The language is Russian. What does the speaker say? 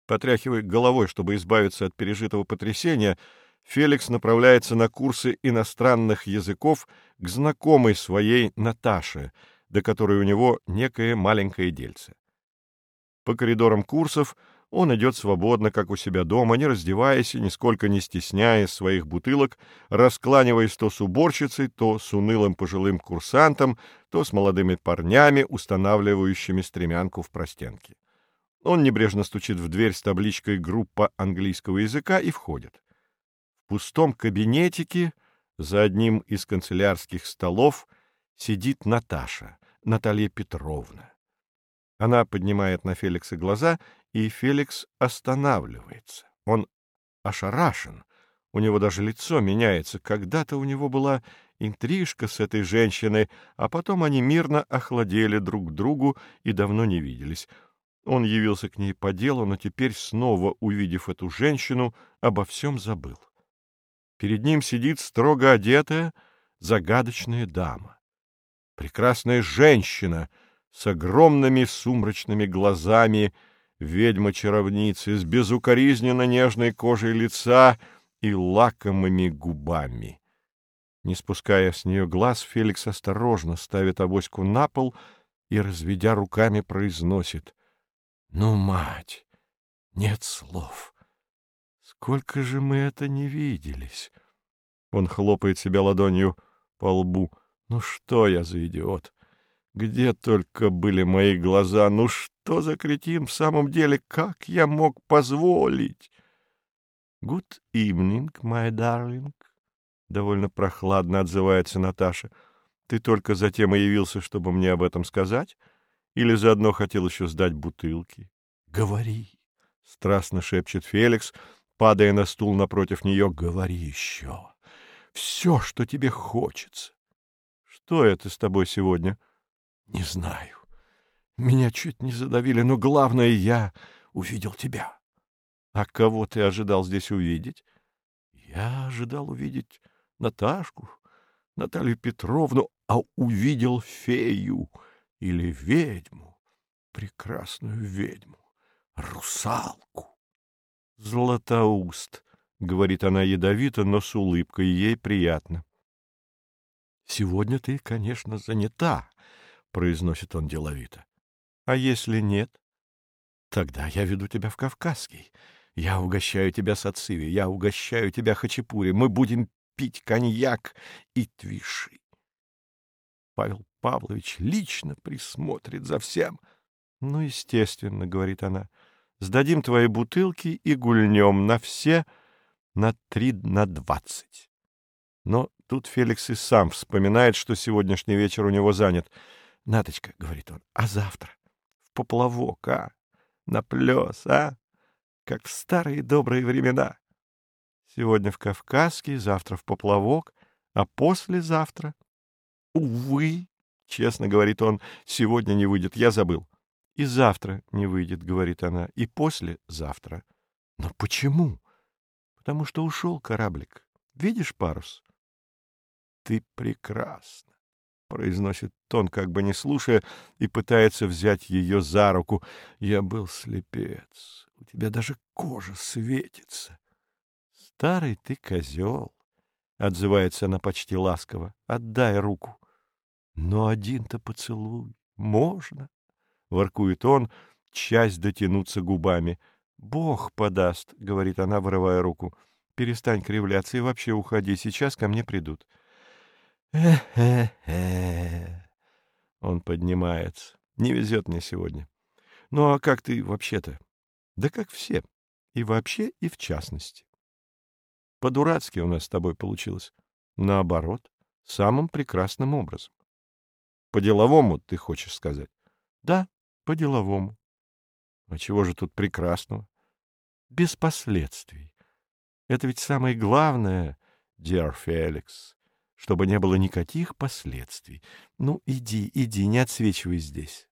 Потряхивая головой, чтобы избавиться от пережитого потрясения, Феликс направляется на курсы иностранных языков к знакомой своей Наташе, до которой у него некое маленькое дельце. По коридорам курсов он идет свободно, как у себя дома, не раздеваясь и нисколько не стесняясь своих бутылок, раскланиваясь то с уборщицей, то с унылым пожилым курсантом, то с молодыми парнями, устанавливающими стремянку в простенке. Он небрежно стучит в дверь с табличкой «Группа английского языка» и входит. В пустом кабинетике за одним из канцелярских столов сидит Наташа, Наталья Петровна. Она поднимает на Феликса глаза, и Феликс останавливается. Он ошарашен, у него даже лицо меняется. Когда-то у него была интрижка с этой женщиной, а потом они мирно охладели друг к другу и давно не виделись. Он явился к ней по делу, но теперь, снова увидев эту женщину, обо всем забыл. Перед ним сидит строго одетая, загадочная дама. Прекрасная женщина с огромными сумрачными глазами, ведьма-чаровница, с безукоризненно нежной кожей лица и лакомыми губами. Не спуская с нее глаз, Феликс осторожно ставит авоську на пол и, разведя руками, произносит: «Ну, мать, нет слов! Сколько же мы это не виделись!» Он хлопает себя ладонью по лбу. «Ну что я за идиот? Где только были мои глаза? Ну что за кретин в самом деле? Как я мог позволить?» «Good evening, my darling», — довольно прохладно отзывается Наташа. «Ты только затем и явился, чтобы мне об этом сказать? Или заодно хотел еще сдать бутылки?» «Говори», — страстно шепчет Феликс, падая на стул напротив нее. «Говори еще. Все, что тебе хочется». «Что это с тобой сегодня?» «Не знаю. Меня чуть не задавили, но главное, я увидел тебя». «А кого ты ожидал здесь увидеть?» «Я ожидал увидеть Наташку, Наталью Петровну, а увидел фею или ведьму, прекрасную ведьму, русалку». «Златоуст», — говорит она ядовито, но с улыбкой, ей приятно. «Сегодня ты, конечно, занята», — произносит он деловито. «А если нет?» «Тогда я веду тебя в Кавказский. Я угощаю тебя сациви, я угощаю тебя хачапури. Мы будем пить коньяк и твиши. Павел Павлович лично присмотрит за всем». «Ну, естественно», — говорит она, — «сдадим твои бутылки и гульнем на все на 3/20». Но тут Феликс и сам вспоминает, что сегодняшний вечер у него занят. «Наточка», — говорит он, — «а завтра? В поплавок, а? На плес, а? Как в старые добрые времена. Сегодня в Кавказский, завтра в поплавок, а послезавтра...» «Увы», — честно говорит он, — «сегодня не выйдет, я забыл». «И завтра не выйдет», — говорит она, — «и послезавтра». «Но почему?» «Потому что ушел кораблик. Видишь парус?» «Ты прекрасна», — произносит он, как бы не слушая, и пытается взять ее за руку. «Я был слепец. У тебя даже кожа светится». «Старый ты козел», — отзывается она почти ласково. «Отдай руку». «Но один-то поцелуй можно», — воркует он, часть дотянуться губами. «Бог подаст», — говорит она, вырывая руку. «Перестань кривляться и вообще уходи. Сейчас ко мне придут». «Э-э-э». Он поднимается. «Не везет мне сегодня». «Ну, а как ты вообще-то?» «Да как все. И вообще, и в частности». «По-дурацки у нас с тобой получилось». «Наоборот, самым прекрасным образом». «По-деловому, ты хочешь сказать?» «Да, по-деловому». «А чего же тут прекрасного?» «Без последствий. Это ведь самое главное, dear Феликс, чтобы не было никаких последствий. Ну, иди, иди, не отсвечивай здесь».